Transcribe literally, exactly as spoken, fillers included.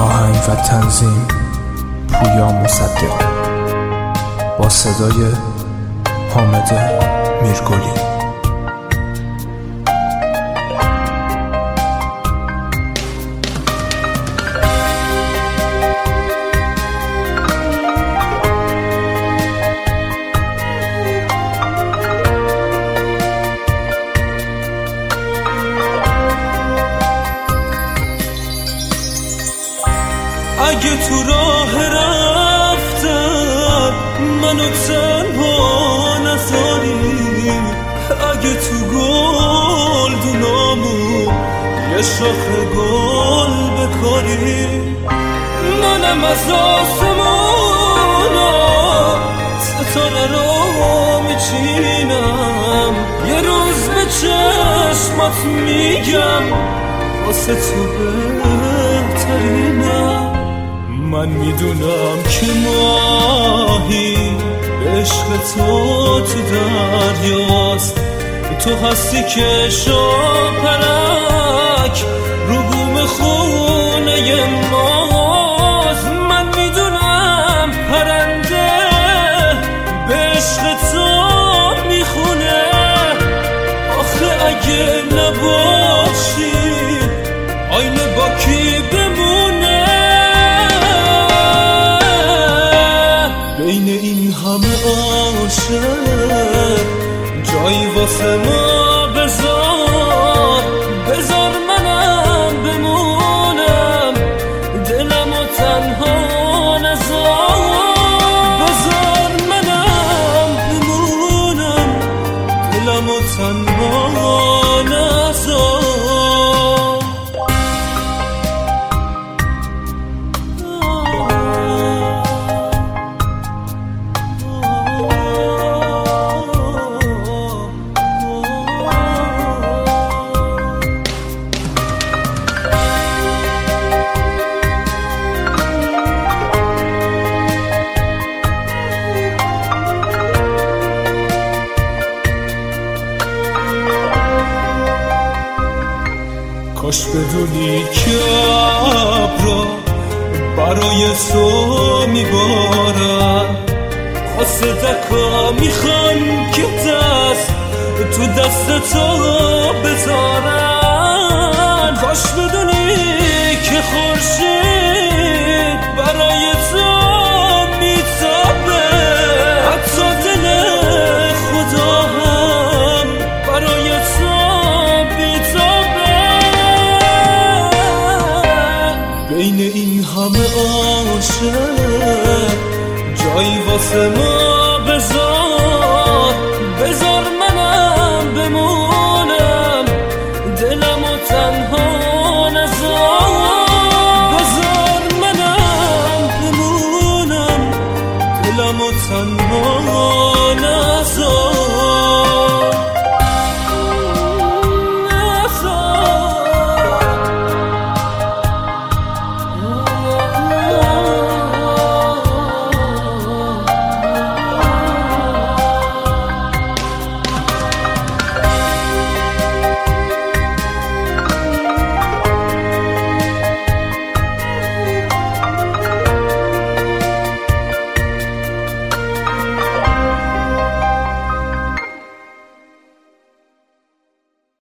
آهنگ و تنظیم پویا مصدق با صدای حامد میرگلی. اگه تو راه رفتم منو تنها نذاری، اگه تو گلدونامون یه شاخه گل بکاری، منم از آسمونا ستاره رو میچینم، یه روز به چشمات میگم واسه تو بهترینم. من میدونم که ماهی عشق تو تو دریاست، تو هستی که شاپرک رو بوم خونه ماست. من میدونم پرنده به عشق تو میخونه، آخه اگه نباشی آینه با کی بمونه؟ بین این همه عاشق جایی واسه ما بذار، بذار منم بمونم دلمو تنها نذار، بذار منم بمونم دلمو تنها نذار. کاش بدونی که ابرا برای تو میبارن، واسه دکا میخوان که دست تو دست تو بذارن. کاش بدونی که خورشید برای تو میتابه، حتی دل خدا هم برای تو بین این همه عاشق جایی واسه ما